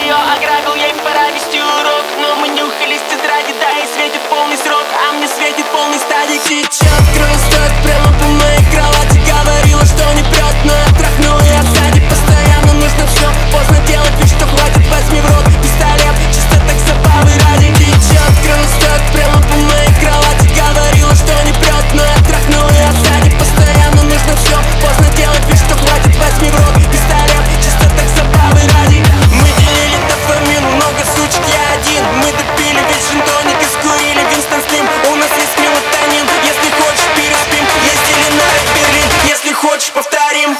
ее ограбил, ей пора вести урок. Но мы нюхались в тетради, да, и светит полный срок, а мне светит полный стадик. Сейчас крыло стоит прямо по моей кровати. Говорила, что не прет, но я трахнул ее сзади. Постоянно нужно все, поздно делать вид, что хватит. Возьми в рот пистолет, чисто так забавы ради. Сейчас крыло стоит прямо по моей кровати. Говорила, что не прет, но я трахнул ее сзади. Постоянно нужно все, поздно делать вид, что хватит. Возьми в рот пистолет, чисто так забавы ради. Мы делили дофамин, много сучек, я один. Мы допили весь джин-тоник и скурили Winston Slim. У нас есть мелатонин, если хочешь переспим. Ездили на Берлин, если хочешь повторим.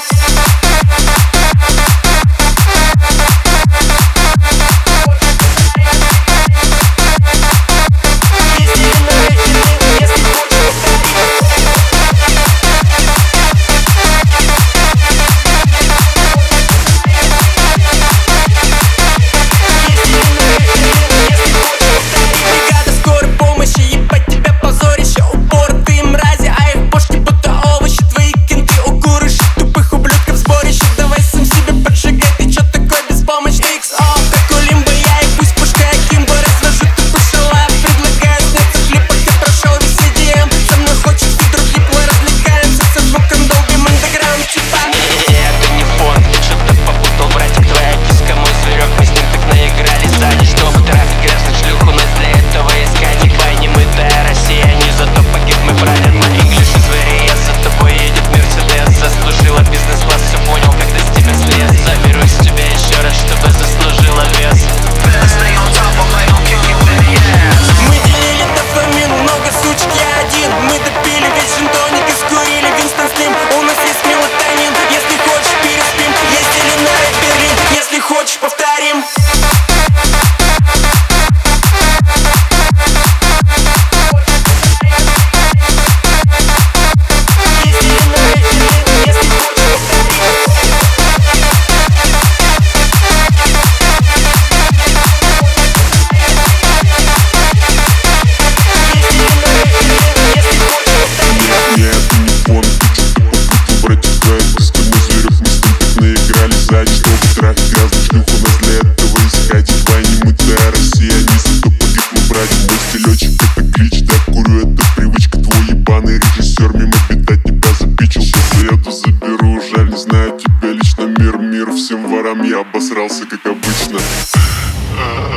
Всем ворам я обосрался, как обычно.